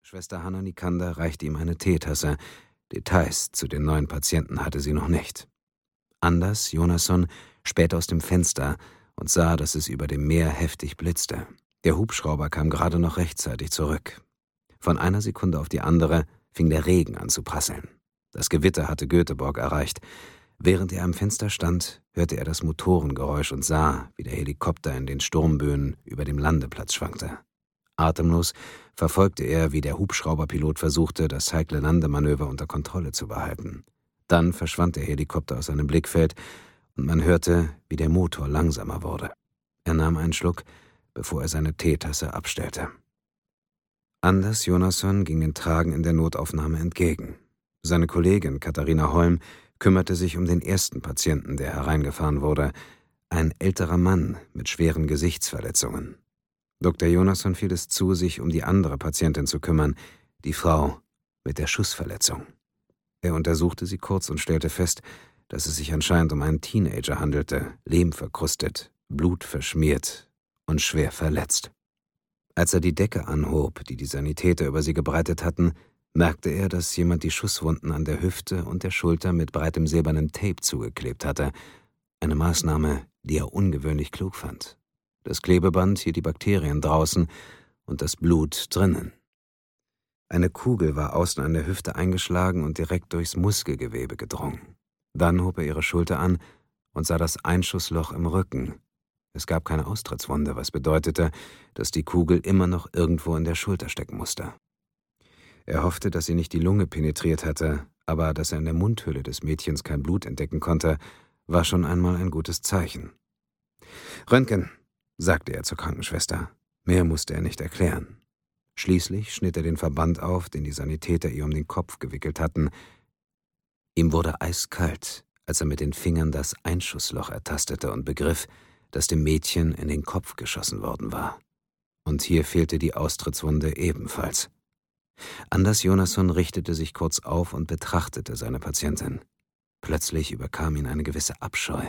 Schwester Hanna Nikander reichte ihm eine Teetasse. Details zu den neuen Patienten hatte sie noch nicht. Anders Jonasson spähte aus dem Fenster und sah, dass es über dem Meer heftig blitzte. Der Hubschrauber kam gerade noch rechtzeitig zurück. Von einer Sekunde auf die andere fing der Regen an zu prasseln. Das Gewitter hatte Göteborg erreicht. Während er am Fenster stand, hörte er das Motorengeräusch und sah, wie der Helikopter in den Sturmböen über dem Landeplatz schwankte. Atemlos verfolgte er, wie der Hubschrauberpilot versuchte, das heikle Landemanöver unter Kontrolle zu behalten. Dann verschwand der Helikopter aus seinem Blickfeld und man hörte, wie der Motor langsamer wurde. Er nahm einen Schluck, bevor er seine Teetasse abstellte. Anders Jonasson ging den Tragen in der Notaufnahme entgegen. Seine Kollegin Katharina Holm kümmerte sich um den ersten Patienten, der hereingefahren wurde, ein älterer Mann mit schweren Gesichtsverletzungen. Dr. Jonasson fiel es zu, sich um die andere Patientin zu kümmern, die Frau mit der Schussverletzung. Er untersuchte sie kurz und stellte fest, dass es sich anscheinend um einen Teenager handelte, lehmverkrustet, blutverschmiert und schwer verletzt. Als er die Decke anhob, die die Sanitäter über sie gebreitet hatten, merkte er, dass jemand die Schusswunden an der Hüfte und der Schulter mit breitem silbernem Tape zugeklebt hatte. Eine Maßnahme, die er ungewöhnlich klug fand. Das Klebeband hielt die Bakterien draußen und das Blut drinnen. Eine Kugel war außen an der Hüfte eingeschlagen und direkt durchs Muskelgewebe gedrungen. Dann hob er ihre Schulter an und sah das Einschussloch im Rücken. Es gab keine Austrittswunde, was bedeutete, dass die Kugel immer noch irgendwo in der Schulter stecken musste. Er hoffte, dass sie nicht die Lunge penetriert hatte, aber dass er in der Mundhöhle des Mädchens kein Blut entdecken konnte, war schon einmal ein gutes Zeichen. »Röntgen«, sagte er zur Krankenschwester. Mehr musste er nicht erklären. Schließlich schnitt er den Verband auf, den die Sanitäter ihr um den Kopf gewickelt hatten. Ihm wurde eiskalt, als er mit den Fingern das Einschussloch ertastete und begriff, dass dem Mädchen in den Kopf geschossen worden war. Und hier fehlte die Austrittswunde ebenfalls. Anders Jonasson richtete sich kurz auf und betrachtete seine Patientin. Plötzlich überkam ihn eine gewisse Abscheu.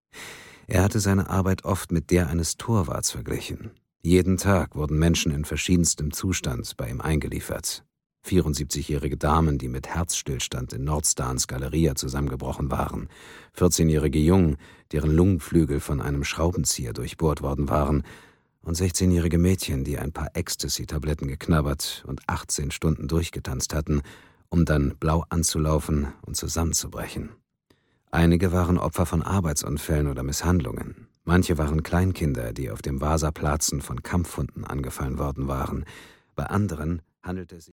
Er hatte seine Arbeit oft mit der eines Torwarts verglichen. Jeden Tag wurden Menschen in verschiedenstem Zustand bei ihm eingeliefert. 74-jährige Damen, die mit Herzstillstand in Nordstans Galeria zusammengebrochen waren, 14-jährige Jungen, deren Lungenflügel von einem Schraubenzieher durchbohrt worden waren, und 16-jährige Mädchen, die ein paar Ecstasy-Tabletten geknabbert und 18 Stunden durchgetanzt hatten, um dann blau anzulaufen und zusammenzubrechen. Einige waren Opfer von Arbeitsunfällen oder Misshandlungen. Manche waren Kleinkinder, die auf dem Vasaplatzen von Kampfhunden angefallen worden waren. Bei anderen handelte es sich